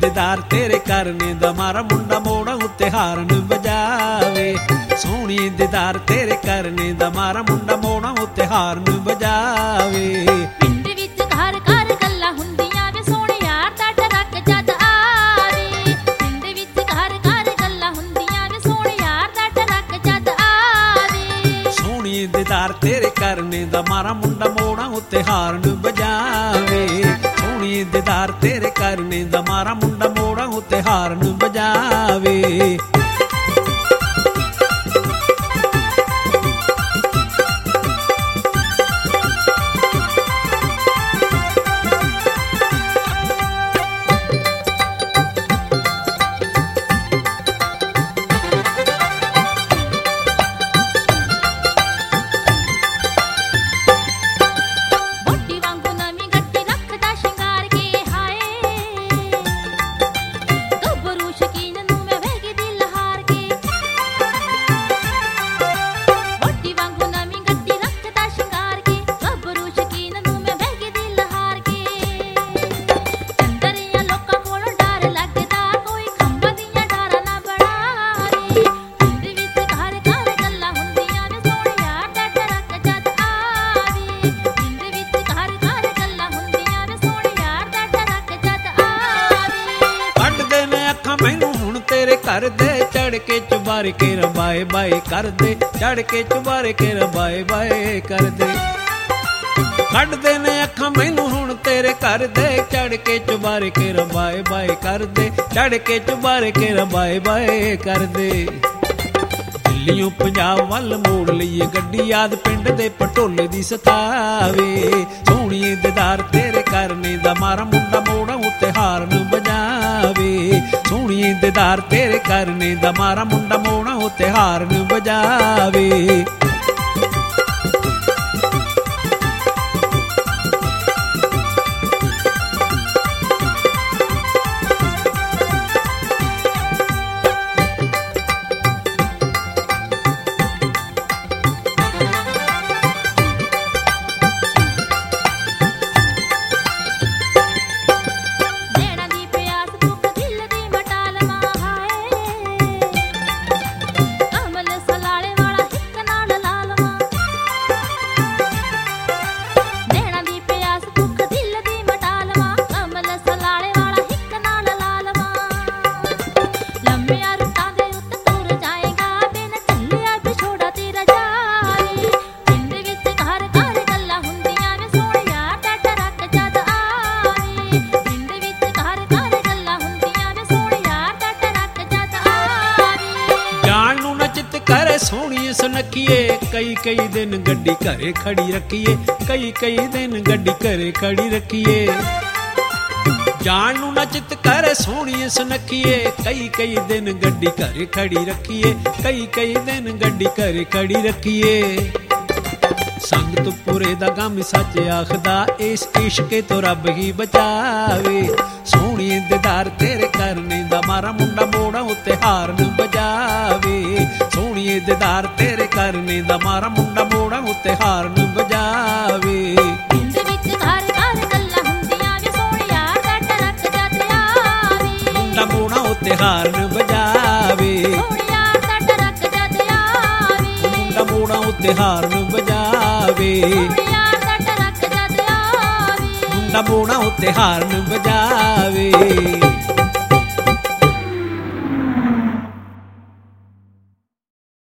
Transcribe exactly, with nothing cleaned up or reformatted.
ਦੀਦਾਰ ਤੇਰੇ ਕਰਨੇ ਦਾ ਮਾਰਾ ਮੁੰਡਾ ਮੋੜਾਂ ਉੱਤੇ ਹਾਰਨ ਵਜਾਵੇ। ਸੋਹਣੀ ਦੀਦਾਰ ਤੇਰੇ ਕਰਨੇ ਦਾ ਮਾਰਾ ਮੁੰਡਾ ਮੋੜਾਂ ਉੱਤੇ ਹਾਰਨ ਵਜਾਵੇ। ਪਿੰਡ ਵਿੱਚ ਘਰ ਘਰ ਗੱਲਾਂ ਹੁੰਦੀਆਂ ਵੇ ਸੋਹਣੇ ਯਾਰ ਦਾ ਟਰੱਕ ਜਦ ਆਵੇ। ਪਿੰਡ ਵਿੱਚ ਘਰ ਘਰ ਗੱਲਾਂ ਹੁੰਦੀਆਂ ਵੇ ਸੋਹਣੇ ਯਾਰ ਦਾ ਟਰੱਕ ਜਦ ਆਵੇ। ਸੋਹਣੀ ਦੀਦਾਰ ਤੇਰੇ ਕਰਨੇ ਦਾ ਮਾਰਾ ਮੁੰਡਾ ਮੋੜਾਂ ਉੱਤੇ ਹਾਰਨ ਵਜਾਵੇ। ਸੋਹਣੀ ਦੀਦਾਰ ਤੇਰੇ ਕਰਨੇ ਦਾ ਮਾਰਾ ਮੁੰਡਾ ਮੋੜਾਂ ਉੱਤੇ ਹਾਰਨ ਵਜਾਵੇ। ਮੈਨੂੰ ਹੁਣ ਤੇਰੇ ਘਰ ਦੇ ਚੜ ਕੇ ਚੁਬਾਰੇ ਕੇ ਬਾਏ ਬਾਏ ਕਰਦੇ। ਚੜ ਕੇ ਚੁਬਾਰੇ ਕੇ ਬਾਏ ਬਾਏ ਕਰਦੇ। ਕੱਢਦੇ ਨੇ ਅੱਖਾਂ ਮੈਨੂੰ ਹੁਣ ਤੇਰੇ ਘਰ ਦੇ ਚੜ ਕੇ ਚੁਬਾਰੇ ਕੇ ਬਾਏ ਬਾਏ ਕਰਦੇ। ਚੜ ਕੇ ਚੁਬਾਰੇ ਕੇ ਬਾਏ ਬਾਏ ਕਰਦੇ। ਦਿੱਲੀਓਂ ਪੰਜਾਬ ਵੱਲ ਮੋੜ ਲਈਏ ਗੱਡੀ ਯਾਦ ਪਿੰਡ ਦੇ ਪਟੋਲੇ ਦੀ ਸਤਾਵੇ। ਸੋਹਣੀ ਦੀਦਾਰ ਤੇਰੇ ਕਰਨੇ ਦਾ ਮਾਰਾ ਮੁੰਡਾ ਮੋੜਾਂ ਉੱਤੇ ਹਾਰਨ ਵਜਾਵੇ। ਸੋਹਣੀ ਦੀਦਾਰ ਤੇਰੇ ਕਰਨੇ ਦਾ ਮਾਰਾ ਮੁੰਡਾ ਮੋੜਾਂ ਉੱਤੇ ਹਾਰਨ ਵਜਾਵੇ। ਸੋਹਣੀ ਸੁਨੱਖੀਏ ਕਈ ਕਈ ਦਿਨ ਗੱਡੀ ਘਰੇ ਖੜੀ ਰੱਖੀਏ। ਕਈ ਕਈ ਦਿਨ ਗੱਡੀ ਘਰੇ ਖੜੀ ਰੱਖੀਏ। ਜਾਣ ਨੂੰ ਨਾ ਚਿੱਤ ਕਰੇ ਸੋਹਣੀ ਸੁਨੱਖੀਏ ਕਈ ਕਈ ਦਿਨ ਗੱਡੀ ਘਰੇ ਖੜੀ ਰੱਖੀਏ। ਕਈ ਕਈ ਦਿਨ ਗੱਡੀ ਘਰੇ ਖੜੀ ਰੱਖੀਏ। ਸੰਗਤ ਪੁਰੇ ਦਾ ਗਮ ਸੱਚ ਆਖਦਾ ਇਸ ਇਸ਼ਕੇ ਤੋਂ ਰੱਬ ਹੀ ਬਚਾਵੇ। ਸੋਹਣੀ ਦੀਦਾਰ ਤੇਰੇ ਕਰਨੇ ਦਾ ਮਾਰਾ ਮੁੰਡਾ ਮੋੜਾਂ ਉੱਤੇ ਹਾਰਨ ਵਜਾਵੇ। ਸੋਹਣੀ ਦੀਦਾਰ ਤੇਰੇ ਕਰਨੇ ਦਾ ਮਾਰਾ ਮੁੰਡਾ ਮੋੜਾਂ ਉੱਤੇ ਹਾਰਨ ਵਜਾਵੇ। ਪਿੰਡ ਵਿੱਚ ਘਰ ਘਰ ਗੱਲਾਂ ਹੁੰਦੀਆਂ ਵੇ ਸੋਹਣੇ ਯਾਰ ਦਾ ਟਰੱਕ ਜਦ ਆਵੇ। ਮੁੰਡਾ ਮੋੜਾਂ ਉੱਤੇ ਹਾਰਨ ਵਜਾਵੇ। ਸੋਹਣੇ ਯਾਰ ਦਾ ਟਰੱਕ ਜਦ ਆਵੇ। ਮੁੰਡਾ ਮੋੜਾਂ ਉੱਤੇ ਹਾਰਨ ਵਜਾਵੇ। ਸੋਹਣੇ ਯਾਰ ਦਾ ਟਰੱਕ ਜਦ ਆਵੇ। ਮੁੰਡਾ ਮੋੜਾਂ ਉੱਤੇ ਹਾਰਨ ਵਜਾਵੇ।